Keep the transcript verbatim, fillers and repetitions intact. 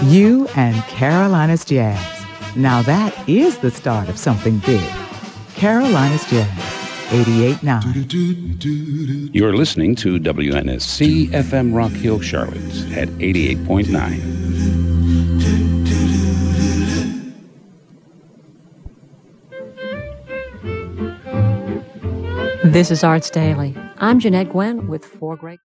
You and Carolina's Jazz. Now that is the start of something big. Carolina's Jazz, eighty-eight point nine. You're listening to W N S C F M Rock Hill, Charlotte at eighty-eight point nine. This is Arts Daily. I'm Jeanette Gwen with four great...